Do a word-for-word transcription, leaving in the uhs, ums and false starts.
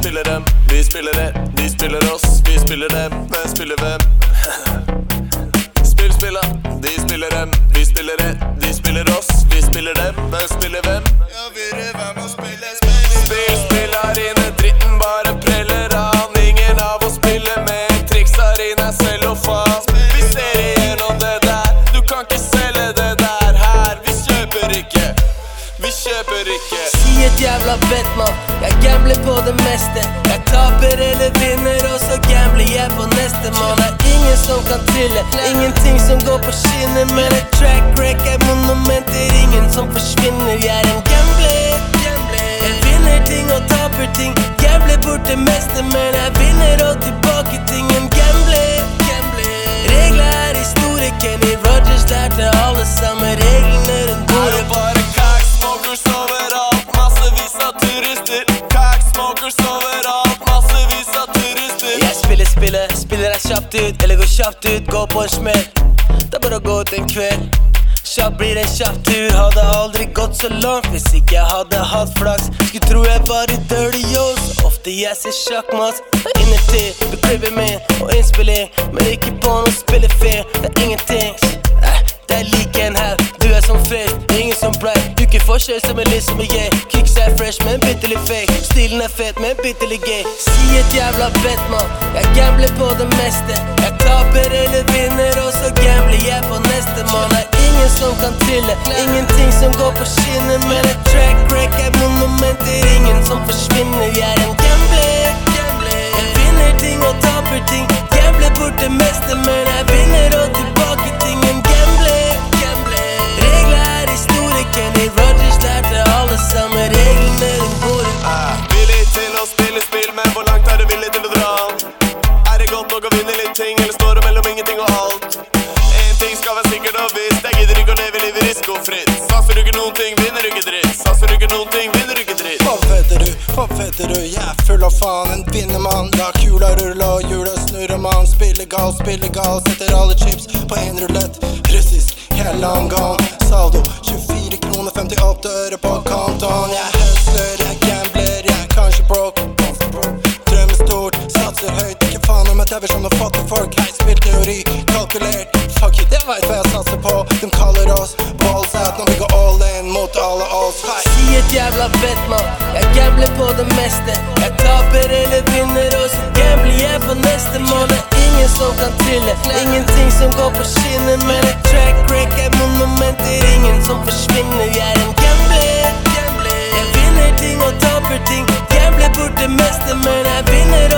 spiller dem, vi spiller det. De spiller oss, vi spiller dem. Hvem spiller hvem? Spill spiller, de spiller dem, vi spiller det. De spiller oss, vi spiller dem. Hvem spiller hvem? Ja, vi er hvem og spiller spill. Spill spiller inne, dritten bare preller an. Ingen av oss spiller med, trikser inn er selv og faen. Vi ser igjennom det der, du kan ikke selge det der her. Vi kjøper ikke, vi kjøper ikke. Si et jævla bet, man, jeg gambler på det meste. Jeg taper eller vinner, og så gambler jeg på neste, man. Det er ingen som kan trille, ingenting som går på skinner. Men et track wreck er monumenter, ingen som forsvinner. Jeg er en gambler, jeg vinner ting og taper ting. Gambler bort det meste, men jeg vinner og tilbake ting. En gambler, regler er historie. Kenny Rogers lærte alle samme reglene rundt bordet. Bare kaksmokers overalt, massevis av turister. Kaksmokers overalt, massevis av turister. Jeg spiller spillet, spiller deg kjapt ut, eller går kjapt ut, går på en smell. Det er bare å gå ut en kveld. Kjapt blir en kjapp tur, hadde aldri gått så langt hvis ikke jeg hadde hatt flaks. Skulle tro jeg var i dirty yo's, ofte jeg ser sjakkmatt. Innertid, bekribber min og innspilling, men ikke på noen spillefilm. Det er ingenting, eh, det er like en her. Du er som fisk, ingen som brei. Du ikke forskjell som en list med jeg. Kicks er fresh, men bittelig fake. Stilen er fett, men bittelig gay. Si et jævla bet, man, jeg gambler på det meste. Jeg taper eller vinner, og så gambler jeg på neste, man. Det er ingen som kan trille, ingenting som går på skinner. Men et track wreck er monumenter, ingen som forsvinner. Jeg er en gambler, jeg vinner ting og taper ting. Gambler bort det meste, men jeg vinner og tilbake ting. En gambler, regler er historie. Kenny Rogers lærte alle samme reglene rundt bordet. ah, Villig til å spille spill, men hvor langt er du villig til å dra? Er det godt nok å vinne litt ting, eller står det mellom ingenting og alt? En ting skal være sikkert og visst, jeg gidder ikke å leve livet risikofritt. Satser du ikke noen ting, vinner du ikke dritt. Satser du ikke noen ting, vinner du ikke dritt. Hva vet du, hva vet du, jeg er full av faen. En vinnermann, la kula rulle og hjula snurre, man. Spiller gal, spiller gal, setter alle chips på en rulett. Russisk, hele lang gang. Saldo, tjuefire kroner, femtiåtte øre på kontoen. Jeg hustler, jeg gambler, jeg er kanskje broke. Drømmer stort, satser høyt, ikke faen om et ever som noen fattige folk. Hei, spill teori, kalkulert, fuck it, jeg vet hva jeg satser på. De kaller oss balls out når vi går all in mot alle oss. Hei. Si et jævla bet, man, jeg gambler på det meste. Jeg taper eller vinner, og så gambler jeg på neste, man. Det er ingen som kan trille, ingenting som går på skinner. Men et track wreck er monumenter, ingen som forsvinner. Jeg er en gambler, jeg vinner ting og taper ting. Gambler bort det meste, men jeg vinner